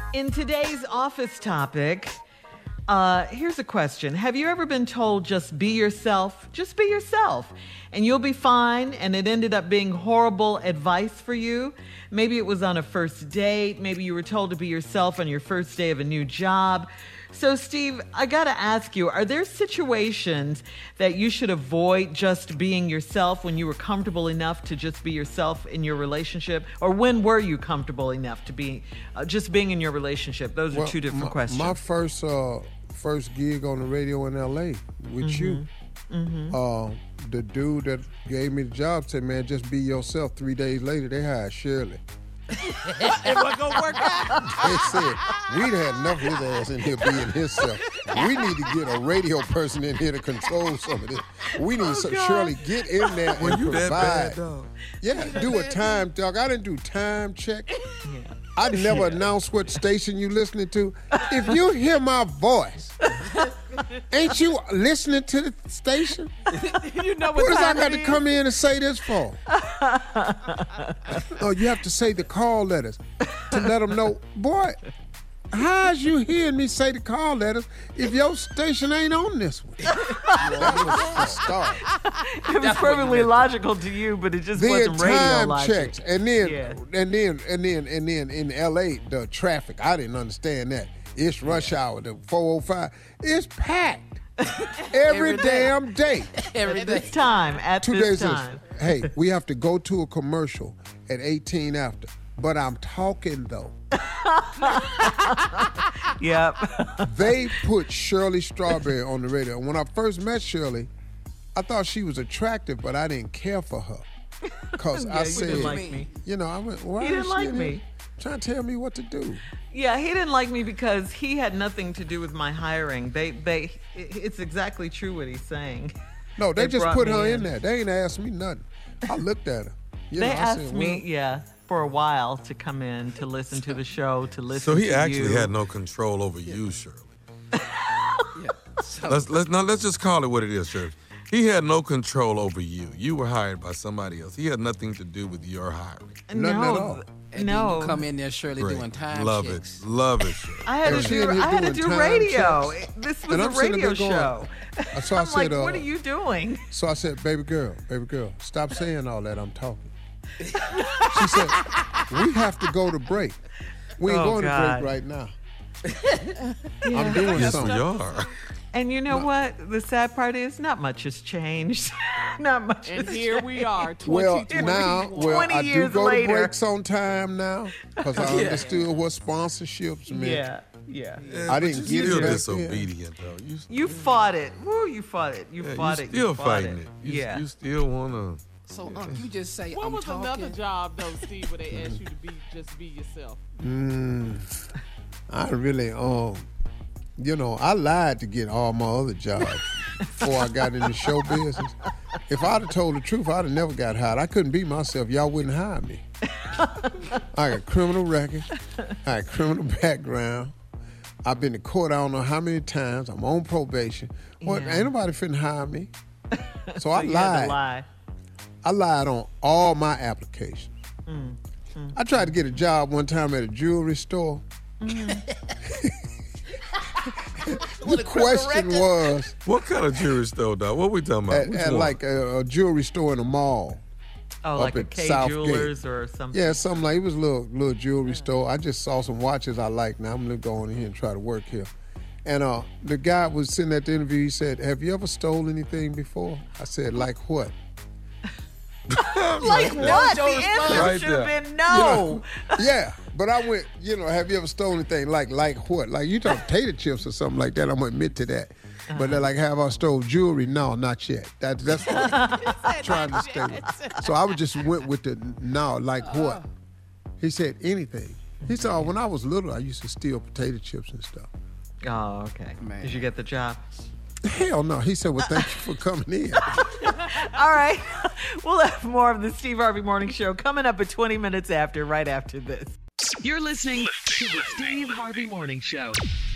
In today's office topic, here's a question. Have you ever been told just be yourself? Just be yourself and you'll be fine, and it ended up being horrible advice for you? Maybe it was on a first date. Maybe you were told to be yourself on your first day of a new job. So, Steve, I got to ask you, are there situations that you should avoid just being yourself when you were comfortable enough to just be yourself in your relationship? Or when were you comfortable enough to be just being in your relationship? Those are two different questions. My first gig on the radio in L.A. with you, the dude that gave me the job said, man, just be yourself. 3 days later, they hired Shirley. It wasn't going to work out. They said, we'd had enough of his ass in here being himself. We need to get a radio person in here to control some of this. We need Shirley, get in there and provide. That bad, dog? Yeah, do a time, dog. I didn't do time check. I never announced what station you listening to. If you hear my voice, ain't you listening to the station? You know what time I got to come in and say this for? Oh, you have to say the call letters to let them know. Boy, how's you hearing me say the call letters if your station ain't on this one? That was the start. It was perfectly logical to you, but it just wasn't radio time logic. checks, and then in L.A. the traffic, I didn't understand that. It's rush hour, the 405. It's packed every damn day. Every day. This time, at 2 this days. time. Hey, we have to go to a commercial at 18 after. But I'm talking though. Yep. They put Shirley Strawberry on the radio. And when I first met Shirley, I thought she was attractive, but I didn't care for her. Because I said, you didn't like me. You know, I went, why He is didn't she like in me. here trying to tell me what to do? Yeah, he didn't like me because he had nothing to do with my hiring. It's exactly true what he's saying. No, they just brought put me her in there. They ain't asked me nothing. I looked at her. You They know, I asked said, me, for a while to come in to listen to the show, to listen So to he actually you. had no control over you, Shirley. Let's just call it what it is, Shirley. He had no control over you. You were hired by somebody else. He had nothing to do with your hiring. Nothing at all. And then you come in there, Shirley, Great. doing time Love checks. it. Love it, Shirley. I had to do time radio. checks. This was And a I'm sitting radio there going, show. So I I'm like, said, what are you doing? So I said, baby girl, stop saying all that. I'm talking. She said, we have to go to break. We ain't going to break right now. I'm doing Yes, something. we are. And you know what? The sad part is not much has changed. Not much And has here changed. we are, Well, 2020. now, 20 I do years go later. to breaks on time now because I understood what sponsorships meant. Yeah. I didn't You're get still it back disobedient, though. You fought it. Woo, you fought it. You fought it. You're You still fought fighting it. Yeah. You still want to. So, you just say, What I'm was talking. another job, though, Steve, where they asked you to be yourself? I really, I lied to get all my other jobs before I got into show business. If I'd have told the truth, I'd have never got hired. I couldn't be myself. Y'all wouldn't hire me. I got criminal record. I got criminal background. I've been to court I don't know how many times. I'm on probation. What? Ain't nobody finna hire me. So I You had to lied. lie. I lied on all my applications. I tried to get a job one time at a jewelry store. The question was What kind of jewelry store, dog? What we talking about? Which at one? like a jewelry store in a mall. Oh, up like a at K Southgate. Jewelers or something. Yeah, something like it was a little jewelry store. I just saw some watches I like. Now I'm gonna go in here and try to work here. And the guy was sitting at the interview. He said, "Have you ever stole anything before?" I said, "Like what?" Like what? The answer Right should have there. been no. Yeah, but I went, have you ever stolen anything? Like what? Like you talk potato chips or something like that. I'm gonna admit to that. But they're like, have I stole jewelry? No, not yet. That's what I'm trying to stay with. So I just went with the no, like what? He said anything. He said, when I was little, I used to steal potato chips and stuff. Oh, okay. Man. Did you get the job? Hell no. He said, well, thank you for coming in. All right. We'll have more of the Steve Harvey Morning Show coming up at 20 minutes after, right after this. You're listening to the Steve Harvey Morning Show.